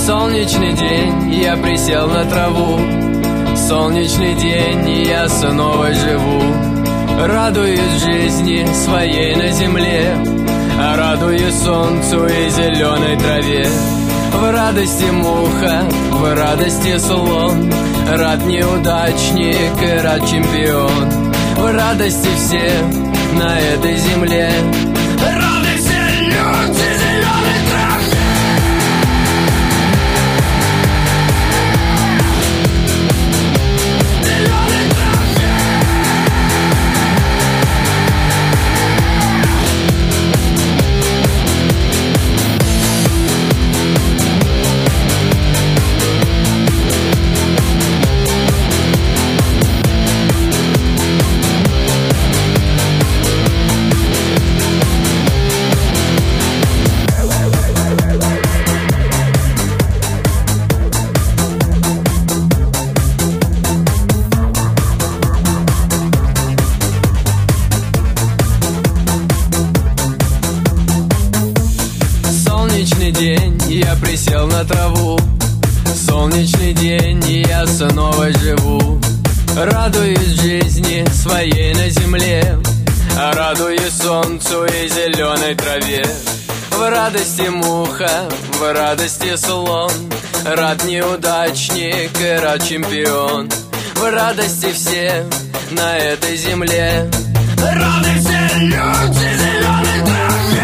Солнечный день, я присел на траву. Солнечный день, и я снова живу. Радуюсь жизни своей на земле, радуюсь солнцу и зеленой траве. В радости муха, в радости слон, рад неудачник и рад чемпион. В радости все на этой земле, рады все люди зеленой траве. Солнечный день, я присел на траву. Солнечный день, и я снова живу. Радуюсь жизни своей на земле, радуюсь солнцу и зеленой траве. В радости муха, в радости слон, рад неудачник и рад чемпион. В радости все на этой земле, рады все люди зеленой траве.